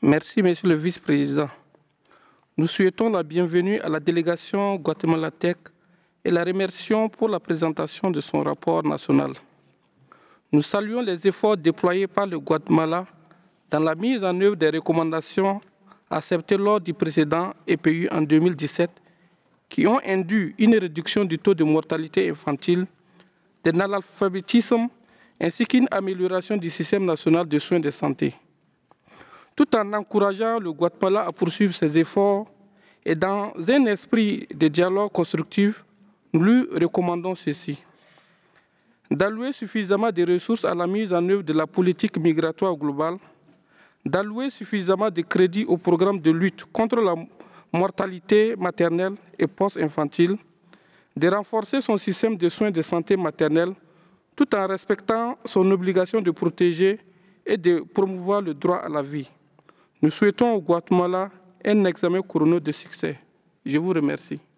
Merci, Monsieur le Vice-président. Nous souhaitons la bienvenue à la délégation Guatemala Tech et la remercions pour la présentation de son rapport national. Nous saluons les efforts déployés par le Guatemala dans la mise en œuvre des recommandations acceptées lors du précédent EPU en 2017 qui ont induit une réduction du taux de mortalité infantile, de l'analphabétisme ainsi qu'une amélioration du système national de soins de santé. Tout en encourageant le Guatemala à poursuivre ses efforts et dans un esprit de dialogue constructif, nous lui recommandons ceci: d'allouer suffisamment de ressources à la mise en œuvre de la politique migratoire globale, d'allouer suffisamment de crédits au programme de lutte contre la mortalité maternelle et post-infantile, de renforcer son système de soins de santé maternelle tout en respectant son obligation de protéger et de promouvoir le droit à la vie. Nous souhaitons au Guatemala un examen couronné de succès. Je vous remercie.